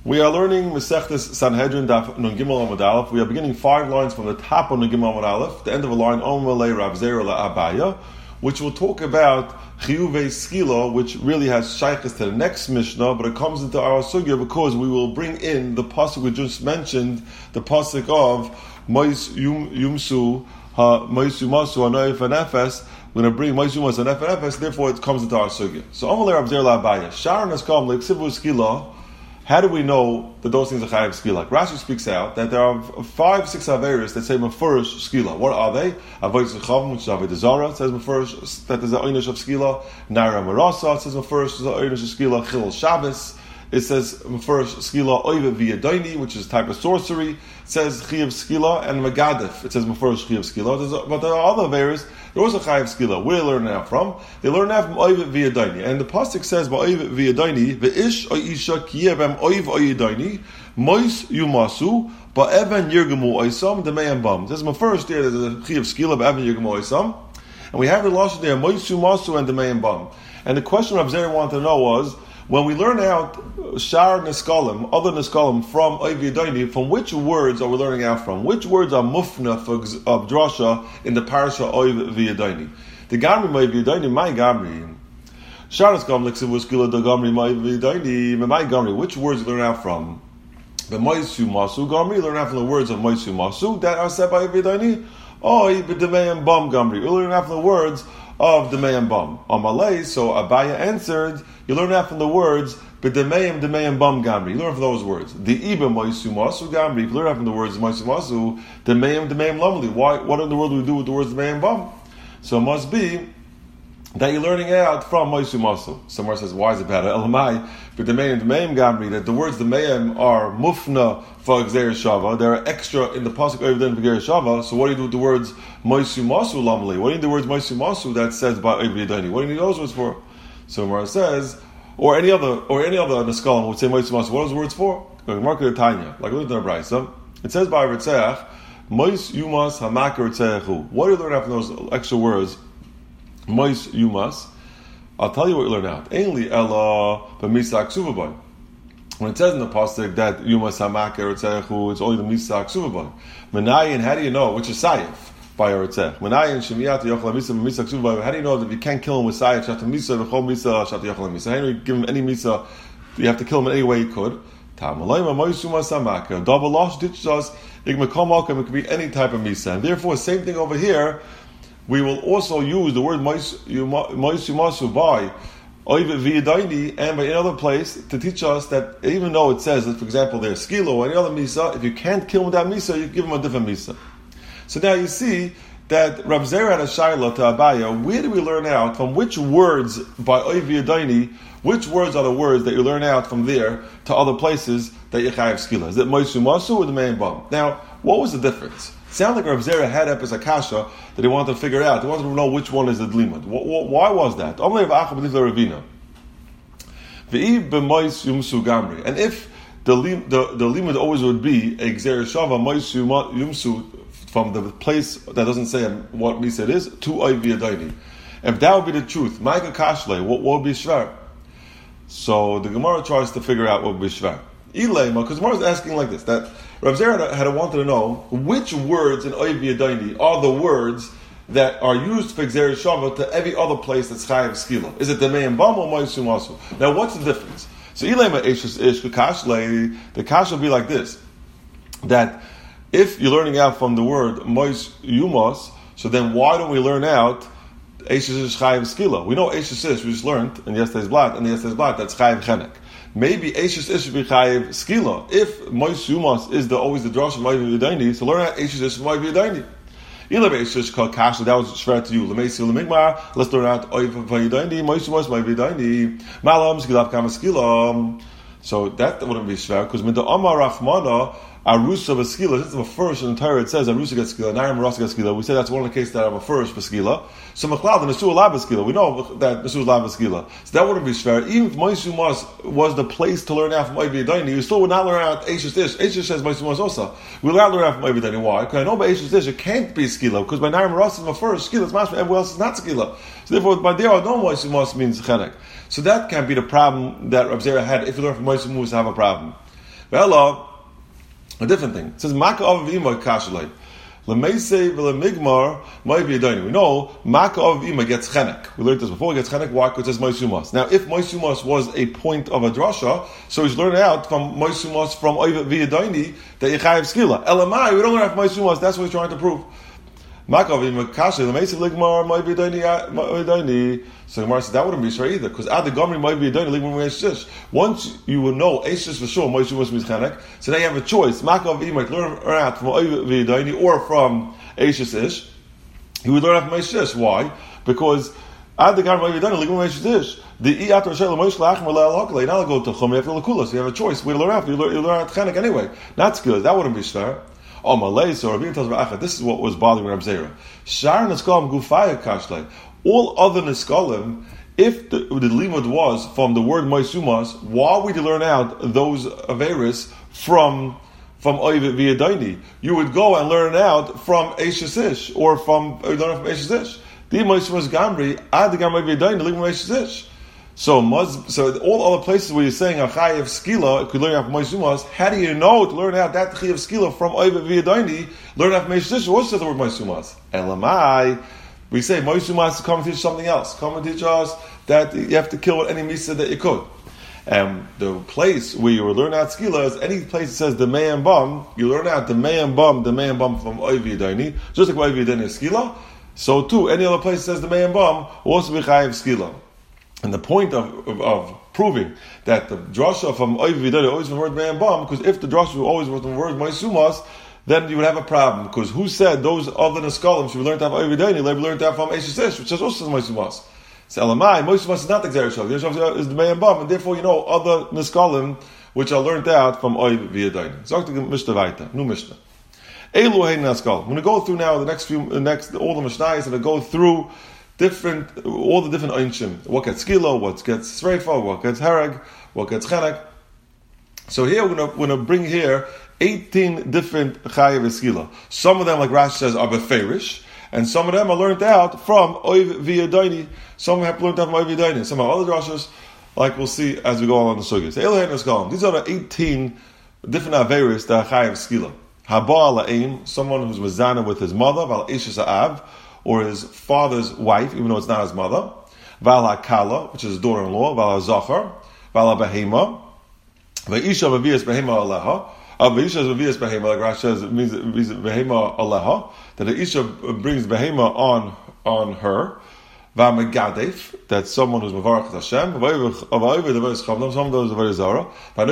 We are learning Masechtas Sanhedrin Daf Nun Gimel Amud Aleph. We are beginning 5 lines from the top of Nun Gimel Amud Aleph, the end of a line Omelei Rav Zera LaAbaya, which will talk about Chiyuvei Skila, which really has shaykhs to the next Mishnah, but it comes into our sugya because we will bring in the pasuk we just mentioned, the pasuk of Mois Yumsu Mois Yumasu Anoif Anefes. We're going to bring Mois Yumas Anoif Anefes. Therefore, it comes into our sugya. So Omelei Rav Zera LaAbaya Sharon has come like Sivu Skila. How do we know that those things are chayav skila? Like Rashi speaks out that there are 5-6 averis that say mefurish skila. What are they? Avodas Chavim, which is avodah zara, says mefurish that there's an oynish of skila. Naira marasa says mefurish there's an oynish of skila. Chilul Shabbos, it says mefurish skila. Oivet v'yadaini, which is a type of sorcery, it says chayav skila. And megadef, it says mefurish chayav skila. But there are other averis. There was a chayav skila. Where do they learn that from? They learn that from oivet v'yadaini. And the pasuk says oivet v'yadaini ve'ish o isha kiyevem oiv oyadaini mois yumasu ba'evan yirgemu oisam demeyan bam. This is my first there. There's a chayav skila ba'evan yirgemu oisam, and we have the lashon there mois yumasu and demeyan bam. And the question Rav Zera wanted to know was, when we learn out Shar Neskalim, other Neskalim from Oiv Yadaini, from which words are we learning out from? Which words are mufna of drasha in the parasha Oiv Yadaini? The Gamri Oiv Yadaini, my Gamri. Shar Neskalim Lexivuskila the Gamri Oiv Yadaini, my Gamri. Which words you learn out from? The Moisu Masu Gamri, learn out from the words of Moisu Masu that are said by Oiv Yadaini. Oh, B'Demei Bam Gamri. You learn out from the words of Demei Bam. On Malay, so Abaya answered, you learn that from the words B'Demei Bam Gamri. You learn from those words. The Iba Moisu Masu Gamri. You learn that from the words Moisu Masu Demei Lamli. Why? What in the world do we do with the words Demei Bam? So it must be that you're learning out from Moisu Masu. Somewhere says, why is it better? Elamai B'Demei Gamri. That the words Demei are mufna for Gzeir Shava. They're extra in the pasuk over there in Gzeir Shava. So what do you do with the words Moisu Masu Lamli? What do you need the words Moisu Masu that says by Oiv Yadaini? What do you need those words for? So Gemara says, or any other Neskalim would say Moisu Masu. What are those words for? Mark the Tanya, like look at the Brayso. It says by Ritzeach, Mois Yumas Hamakar Ritzeachu. What do you learn out from those extra words? Mois Yumas. I'll tell you what you learn out. Ainli Ella B'Misak Suvabai. When it says in the pasuk that Yumas Hamakar Ritzeachu, it's only the Misak Suvabai. Menayin, how do you know? Which is Sayif. By Aritzech. Menayin Shemiyat Yochel Misa Misa Ksuva. How do you know that if you can't kill him with Sayat Shat Misa V'Chol Misa Shat Yochel Misa? How do you give him any Misa? You have to kill him in any way you could. Tamalayma Moisuma Samaka. Double loss ditches us. It could be any type of Misa. And therefore, same thing over here. We will also use the word Moisumasu by Oiv V'Yadaini and by another place to teach us that even though it says that, for example, there's Skilo or any other Misa, if you can't kill him with that Misa, you give him a different Misa. So now you see that Rav Zera had a shayla to Abaya. Where do we learn out from which words by Oiv Yadaini? Which words are the words that you learn out from there to other places that you chayav skila? Is it Moisu Masu or the Me'en Bam? Now, what was the difference? It sounded like Rav Zera had up as a kasha that he wanted to figure out. He wanted to know which one is the dlimud. Why was that? And if the limud always would be a gzer shava Moisu Yumsu from the place that doesn't say what Misa it is, to Oiv Yadaini. If that would be the truth, Maika Kashle, what would be Shvar? So the Gemara tries to figure out what would be Shvar. Ilema, because Gemara is asking like this, that Rav Zera had wanted to know which words in Oiv Yadaini are the words that are used for Gzer Shava to every other place that's Chayav Skila. Is it the Me'en Bam or Moisu Masu? Now what's the difference? So Ilema Eishus Ishka Kashle, the Kashle will be like this, that if you're learning out from the word Mois Yumas, so then why don't we learn out Eishes Ish Chayiv Skila? We know Eishes Ish, we just learned in yesterday's blot, that's Chayiv Chenek. Maybe Eishes Ish should be Chayiv Skila. If Mois Yumas is always the drash of Moiv Yadaini, so learn out Eishes Ish Moiv Yadaini. Ilab Eishes Ish called Kasha, that was shver to you. Lemesi Lemigmar, let's learn out Oiv Yadaini, Mois Yumas Moiv Yadaini, Malam Skilaf Kama Skila. So that wouldn't be shver, because Minda Amar Rachmana, Arusa Beskila, since I'm a first in the Torah, it says Arusa gets Skila, Narim Rasa gets Skila. We say that's one of the cases that I'm a first for Skila. So Machlad and Nesu Lab Skila. We know that Nesu Lab Skila. So that wouldn't be fair. Even if Moisu Mas was the place to learn out from Oiv Yadaini, you still would not learn out Eishes Ish. Eishes says Moisu Mas also. We will not learn out from Oiv Yadaini. Why? Because I know by Eishes Ish it can't be Skila, because by Narim Rasa is my first Skila, it's Mashma, everyone else is not Skila. So therefore, by there, I know Moisu Mas means Chenek. So that can't be the problem that Rav Zera had. If you learn from Moisu Mas, have a problem. Well, a different thing. It says, Maka of Ima Kashalei. Lemeise v'lemigmar might be a daini. We know Maka of Ima gets chenek. We learned this before. It gets chenek. Why? Because it says Moisumas. Now, if Moisumas was a point of a drasha, so he's learning out from Moisumas from Oivet via daini that you chayav skila. Elamai, we don't have Moisumas. That's what he's trying to prove. Maka of Ima kasha. Lemeise v'lemigmar might be a daini. So Gemara says that wouldn't be sure either, because Ad Gomri might be a daini. Once you would know Eishish for sure, Moisumas means chenek. So now you have a choice. Maka of Ima learn out from Oivet via daini or from Eishish Ish. He would learn out from Eishish. Why? Because Ad Gomri might be a daini. Ligma Eishish. The Iat Roshel Moish Lachem Alal Hakalei. Now go to Chum after Lakula. So you have a choice. We learn out. You learn out chenek anyway. That's good. That wouldn't be sure. Oh, Malay. So Rabbi tells Ra'achad. This is what was bothering Rab Zera. Shar Neskalim Gufaya Kashlei. All other Neskalim, if the limud was from the word Moisumas, why would you learn out those Averis from Oivet via Daini? You would go and learn out from Eishesish, or from Eishesish. The Moisumas Gamri, Ad Gamri via Daini, Ligma Eishesish. So all other places where you're saying a Chayav Skila, it could learn out from Moisumas, how do you know to learn out that Chayav Skila from Oivet via Daini, learn out from Eishesish? What says the word Moisumas? Elamai. We say Moisumas to come and teach something else. Come and teach us that you have to kill any misa that you could. The place where you will learn out skila is any place that says the Me'an Bam. You learn out the Me'an Bam from Oivi Daini, just like Oivi Daini is skila. So too, any other place that says the Me'an Bam will also be chayav skila. And the point of proving that the drasha from Oivi Daini always from the word Me'an Bam, because if the drasha was always from the word Moisumas, then you would have a problem, because who said those other Neskalim should be learned to have Oivi Daini? They learned to have from Eishesish, which says also Moisumas. So Elamai, Moisumas is not the Gzerah. The Gzerah is the Me'an Bam, and therefore other Neskalim which are learned out from Oivi via Daini. Zok the Mishnah Vaita, new Mishnah. Elu Hein Neskalim. I'm going to go through now all the Mishnayos, and I go through all the different Einshim. What gets Skilo, what gets Sreifa, what gets Hereg, what gets Chenek. So here we're going to bring here 18 different Chayav Skila. Some of them, like Rashi says, are Beferish, and some of them are learned out from Oiv via Daini. Some have learned out from Oiv via Daini. Some are other drashas, like we'll see as we go along the sugyas. These are the 18 different Averis that are Chayav Skila. Haba La'im, someone who's Mizana with his mother, Val Eishes Ha'av, or his father's wife, even though it's not his mother. Val HaKala, which is his daughter-in-law. Val HaZachar, Val HaBehema. Va'isha Vavias Behema Aleha. Va'isha Vavias Behema, like Rashi says, it means Behema Aleha, that the Isha brings Behema on her. Va'megadef, that's someone who's Mavarach Hashem. Some of those are very Zara.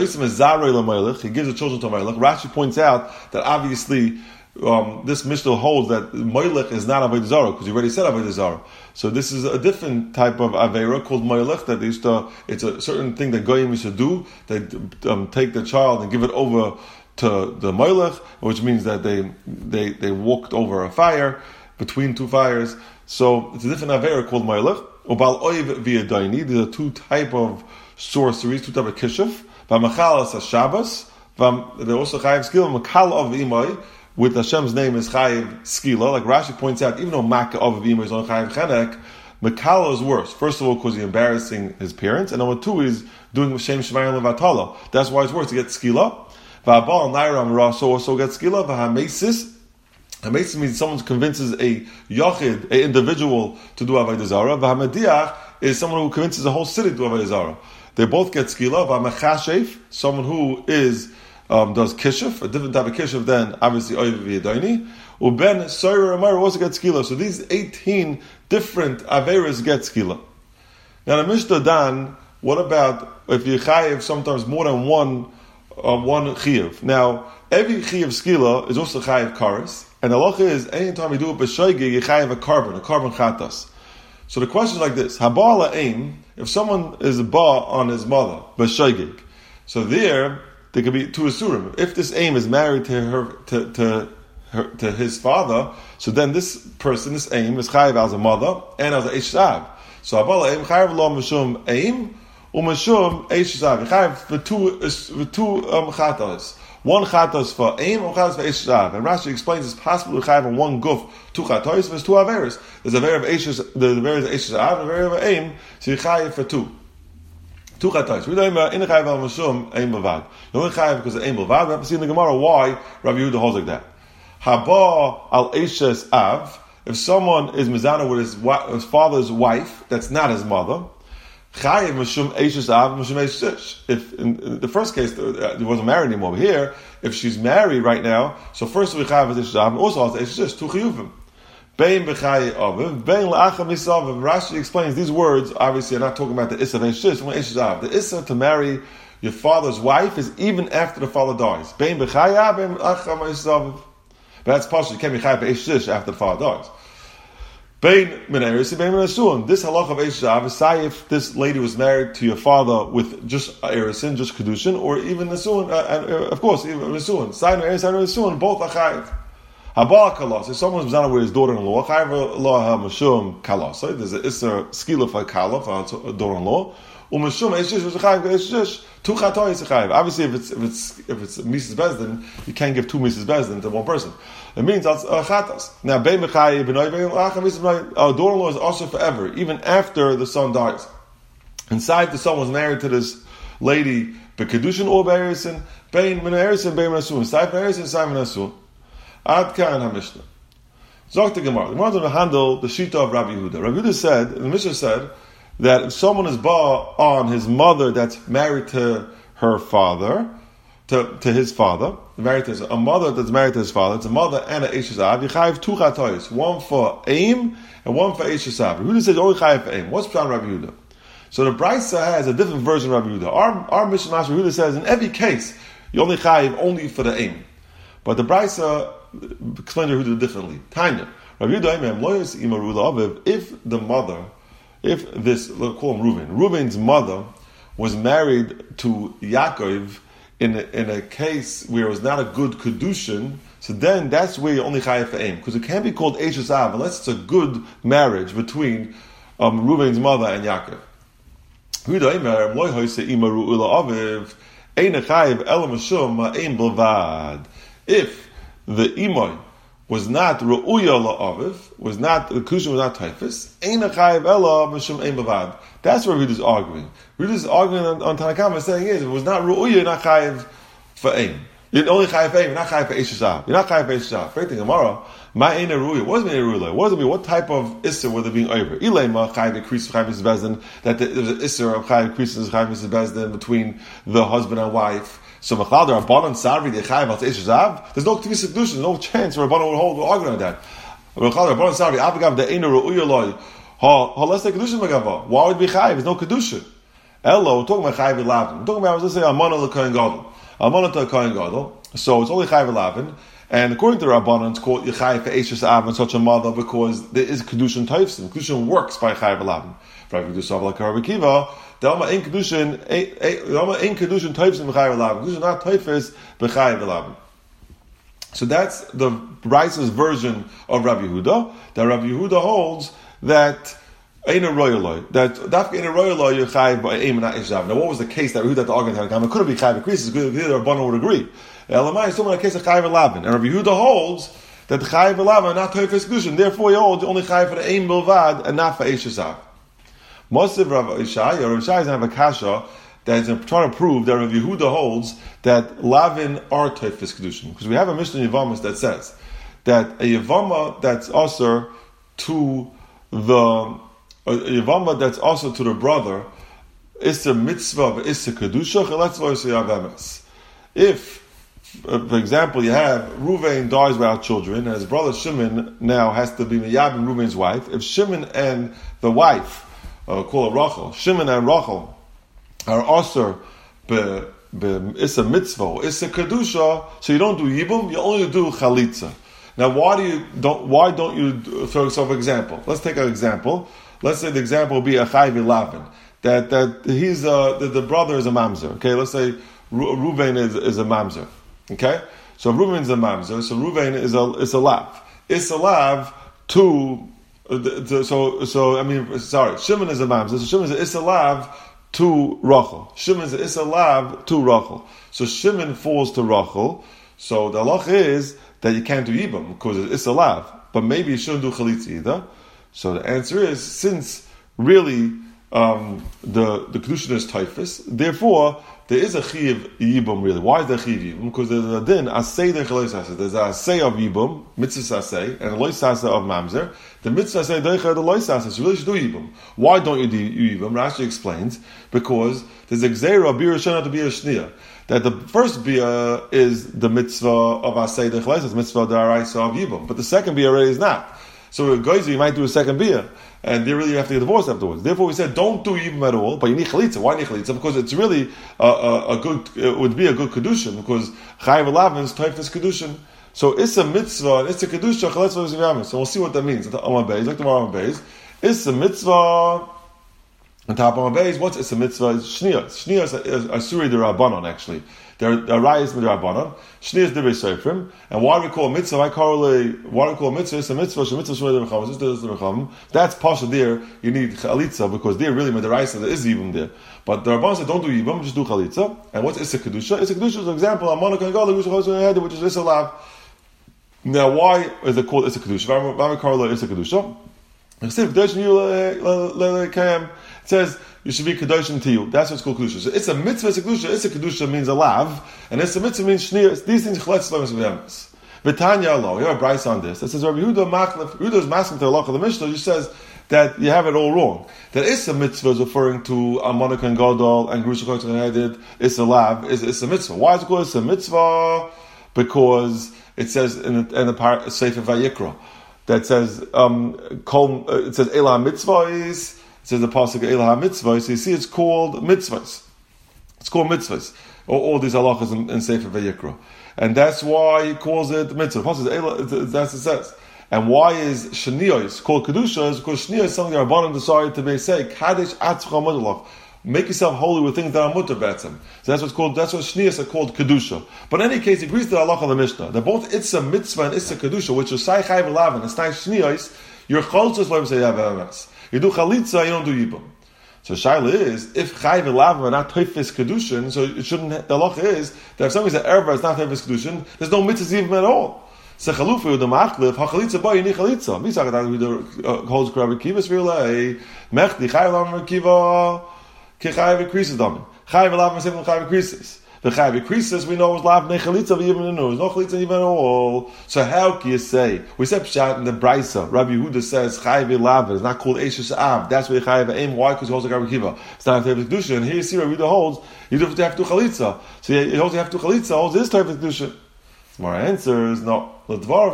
He gives the children to Melech. Rashi points out that obviously this Mishnah holds that Melech is not Avodah Zarah, because he already said Avodah Zarah. So this is a different type of Avera called Melech, that it's a certain thing that Goyim used to do. They take the child and give it over to the Melech, which means that they walked over a fire, between two fires. So it's a different Avera called Melech. Ubal Oiv via Daini. These are two type of sorceries, two type of kishuf. V'machalas HaShabbos. They're also Chayav Skila. Makal of Imai, with Hashem's name is Chayav Skila. Like Rashi points out, even though Makkah of Imai is on Chayav Chenek, Makala is worse. First of all, because he's embarrassing his parents, and number two, is doing Shem Shemayim Levatala. That's why it's worse to get Skila. V'abal Naira Amra also gets Skila. V'hamesis. Hamesis means someone convinces a Yochid, an individual, to do Avodah Zarah. V'hamediach is someone who convinces a whole city to do Avodah Zarah. They both get Skila. V'hamechashef, someone who does Kishuf, a different type of Kishuf than obviously Oiv v'Yadaini. Uben Soyer Amar also gets Skila. So these 18 different Averas get Skila. Now the Mishnah Dan, what about if you chayiv sometimes more than one chayiv? Now every chayiv Skila is also chayiv kares. And the halacha is, anytime you do it b'shoigig, you chayav a carbon chatas. So the question is like this: Haba la'im, if someone is a ba on his mother b'shoigig, so there could be two asurim. If this aim is married to his father, so then this person, this aim, is chayav as a mother and as a ishav. So Haba la'im chayav lo mishum aim umishum ishav. Chayav for two chatas. One chatos for aim, one chatos for eshav. And Rashi explains it's possible to have in one guf two chatos, there's two averes. There's a ver of eshav, the averes of eshav, and a ver of aim, so you chayiv for two. Two chatois. We don't in chayiv al mashum ein bavad. You only chayiv because of ein bavad. We have to see in the Gemara why Rabbi Yehuda holds like that. Haba al eshes av. If someone is mizana with his father's wife, that's not his mother. Chayiv mashum eshes av mashum eshes. If in the first case he wasn't married anymore, here if she's married right now, so first we chayiv eshes av, and also eshes two chiyuvim. Bein b'chayi aviv, bein la'acham isaviv. Rashi explains these words. Obviously, are not talking about the issa of eshes. The issa to marry your father's wife is even after the father dies. Bein b'chayi bein la'acham isaviv. But that's possible. You can't be chayiv eshes after the father dies. Bein min eris, bein min asuan. This halach of eshes is say if this lady was married to your father with just erisin, just kedushin, or even asuan, and of course even asuan. Say no eris, say no asuan. Both are chayiv. Habal kalas. If someone's mizana with his daughter-in-law, chayiv lo mashum kalas. There's an isser skila for kala for a daughter-in-law. Umashum eshish was a chayiv eshish. Two chatoy is a chayiv. Obviously, if it's Mrs. Bezdin, you can't give two Mrs. Bezdin to one person. It means that's chatas. Now, bein mechayiv b'noy bein la'acham ismay. Our daughter-in-law is also forever, even after the son dies. Inside, the son was married to this lady, b'kedushin or b'erisin, bein min erisin, bein min asun. Inside b'erisin, inside min asun. Ad kan ha-Mishnah. Zok the Gemara. The Gemara doesn't handle the shita of Rabbi Yehuda. Rabbi Yehuda said, the Mishnah said, that if someone is ba on his mother that's married to her father, to his father, married to a mother that's married to his father, it's a mother and an eshes av, you chayiv two chatois, one for aim and one for eshes av. Rabbi Yehuda says only chayiv for aim. What's Pshat Rabbi Yehuda? So the Brisa has a different version of Rabbi Yehuda. Our Mishnah Rabbi Yehuda says in every case you only chayiv only for the aim. But the Brisa explained Rabbi Yehuda differently. Tanya, Rabbi Yehuda, if the mother, if this, let's call him Reuven, Reuven's mother was married to Yaakov in a case where it was not a good kedushin, so then that's where you only chayav for aim, because it can't be called eshes av unless it's a good marriage between Reuven's mother and Yaakov. If the imoy was not ru'uya la'aviv, was not, the kedushin was not typhus, ein chayiv ela mishum ein bavad. That's where Rehuda's arguing. Rehuda's arguing on Tanakama, saying is, if it was not ru'uya, you're not chayiv for aim. You're only chayiv for aim, you're not chayiv for eshes av. You're not chayiv for eshes av. Great thing, Gemara, ma ein ru'uya. What does it mean ru'uya? What does it mean? What type of isser were they being over? Ilema chayiv increase chayiv Mrs. Bezdin, that there's an isser of chayiv increases chayiv Mrs. Bezdin between the husband and wife. So Machal, the Rabbanan Sarvi, the Chayiv al Eshes av, there's no Tvis Kedushin, there's no chance for Rabbanan will argue on that. Machal, the Rabbanan Sarvi, Avagav, the Einu Ru'uya Loi, ha less than Kedushin Magava. Why would it be Chayiv? There's no Kedushin. Elo, we're talking about Chayiv Elavin. We're talking about, let's say, Amana l'Kohen Gadol. Amana to Kohen Gadol. So it's only Chayiv Elavin. And according to the Rabbanan, it's called Yechayiv for Eshes av and such a mother because there is Kedushin Taifsim. Kedushin works by Chayiv Elavin. Rabbi Yehuda like Rabbi Kiva, Delma ein kedushin taifsim b'chayiv elavin. Kedushin not taifis b'chayiv elavin. So that's the Brisa's version of Rabbi Yehuda. That Rabbi Yehuda holds that ein a royaloi. That dafka ein a royaloi you chayiv by aim and not ishav. Now, what was the case that Yehuda had to argue in Tanakh? It could have been chayiv increases. Good, the Rabbanan would agree. Elamai is talking about a case of chayiv elavin, and Rabbi Yehuda holds that the chayiv elavin not taifis kedushin. Therefore, he holds only chayiv for the aim bilvad and not for ishav. Most of Rav Ishai is going to have a kasha that is trying to prove that Rav Yehuda holds that lavin are teifis kedushin, because we have a Mishnah in Yevamos that says that a Yevama that's also to the brother is a mitzvah is a kedusha chelatzlo yavemes. If, for example, you have Reuven dies without children, and his brother Shimon now has to be miyabim Reuven's wife. If Shimon and the wife call it Rachel. Shimon and Rachel are also it's a mitzvah, it's a kedusha. So you don't do yibum, you only do chalitza. Now, why don't you do, so for example, let's take an example. Let's say the example will be a chayiv elavin. That he's the brother is a mamzer. Okay, let's say Reuven is a mamzer. Okay, so Reuven is a mamzer. So Reuven is a lav. It's a lav to. Shimon is a mamzer. So Shimon is a isalav to Rachel. Shimon is a isalav to Rachel. So Shimon falls to Rachel. So the halach is that you can't do yibam because it's isalav, but maybe you shouldn't do chalitza either. So the answer is, since really the kedushin is typhus. Therefore, there is a chiv yibum really. Why is there chiv yibum? Because there's a din asay der loy sasa. There's a asay of yibum, mitzvah asay, and a loy sasa of mamzer. The mitzvah asay deicha the loy sasa. So you really should do yibum. Why don't you do yibum? Rashi explains because there's a gzeira bir shana to be a shnia. That the first bia is the mitzvah of asay der loy sasa, mitzvah daraisa of yibum, but the second bia already is not. So with Goizer, you might do a second bia, and they really have to get divorced afterwards. Therefore, we said don't do yibum at all, but you need chalitza. Why need chalitza? Because it's really a good. It would be a good kedushin because chayiv alavin's typhus kedushin. So it's a mitzvah and it's a kedusha chalitza v'zivamis. So we'll see what that means. Amar Beis, like tomorrow Amar Beis, it's a mitzvah. On top of Amar Beis, what's it's a mitzvah? Shnia. Shnia is asuri d'Rabbanan actually. They're rayis d'Rabbanan. Shnia is d'Rei Seifrim. And why do we call a mitzvah? Why do we call a mitzvah? It's a mitzvah. Shemitzvah shmei d'Recham. That's pasha there. You need chalitza because they're really medaraisa. There is yibum there. But the Rabbanan said don't do yibum, just do chalitza. And what's issa kedusha? Issa kedusha is an example. Amana kan gadol which is issa lav. Now why is it called issa kedusha? Why call it issa kedusha? It says you should be kedoshim to you. That's what's called kedusha. So it's a mitzvah, it's a kedusha. It's a kedusha means a lav, and it's a mitzvah means shnia. These things chletz lemes v'emes. V'tanya lo. You have a brayso on this. It says Rabbi Yehuda is masking to the halacha of the Mishnah. He says that you have it all wrong. That it's a mitzvah is referring to Amonik and Gadol and Grusha Chotz and Hedid. It's a lav. It's a mitzvah. Why is it called it's a mitzvah? Because it says in the Sefer Vayikra that says it says Elah mitzvahs. It says the pasuk Elah mitzvahs. So you see, it's called mitzvahs. It's called mitzvahs. All these halachas in Sefer Vayikra, and that's why he calls it mitzvah. The pasuk is Elah. That's what it says. And why is Shniyos called Kedusha? Is because Shniyos is something the Rabbanan decided to say, Kadesh Atzcha Mudalach. Make yourself holy with things that are mutter betzim. So that's what Shniyos are called Kedusha. But in any case, it agrees to the halacha of the Mishnah. They're both Itza Mitzvah and Itza Kedusha, which is Sai Chai V'Lavin. It's not Shniyos. Your Cholzos Loim Say Yav. You do Chalitza, you don't do Yibam. So Shaila is, if Chai V'Lavin are not Teifis Kedushin, so it shouldn't, the halacha is, that if somebody's an Erva is not Teifis Kedushin, there's no Mitzvah Yibam at all. So chalufa the machlif hachalitza boy you need chalitza. Misach that we holds Rabbi Kiva's relay mechdi chayv lam Kiva kechayv creases dam chayv lav mesem chayv creases. The chayv creases we know is lav ne chalitza even in no chalitza even at all. So how can you say we said pshat in the brisa Rabbi Yehuda says chayv lav is not called eshes av. That's where chayv aim. Why? Because he holds like Rabbi Kiva. It's not a type of kedusha. And here you see Rabbi Yehuda holds you don't have to chalitza. So he holds you have to chalitza holds this type of kedusha. My answer is no. He holds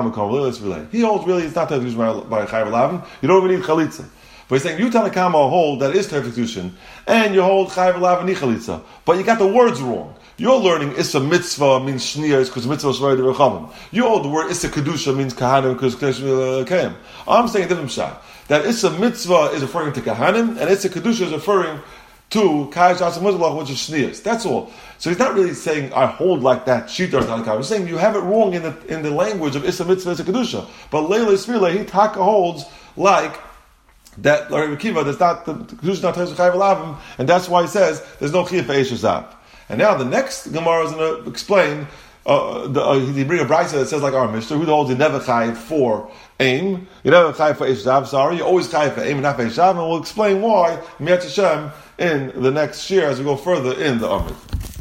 really it's not Tefik by Chayv Lavin. You don't even need Chalitza. But he's saying you Tanakama hold that is Tefik Kedushin, and you hold Chayv Lavin Chalitza. But you got the words wrong. You're learning Issa Mitzvah means Shniyas because Mitzvah is very Rechamim. You hold the word Issa Kedusha means Kahanim because Kaim. I'm saying a different shot. That Issa Mitzvah is referring to Kahanim, and Issa Kedusha is referring to Kaj Asamuzalach, which is Shniyas. That's all. So he's not really saying I hold like that Shita or Tanakam. He's saying you have it wrong in the language of Issa Mitzvah Issa Kedusha. But Leila Sfila, he taka holds like that Rabbi Kiva, that's not the Kedusha not Taiz Chayv Lavim, and that's why he says there's no Chiyah for Eshes. And now the next Gemara is going to explain he bring a brayso that says like our Mishnah, who holds you never chayiv for aim, you never chayiv for Eshes. Sorry, you always chayiv for aim and not for Eshes, and we'll explain why Mi'at Hashem in the next year as we go further in the Amid.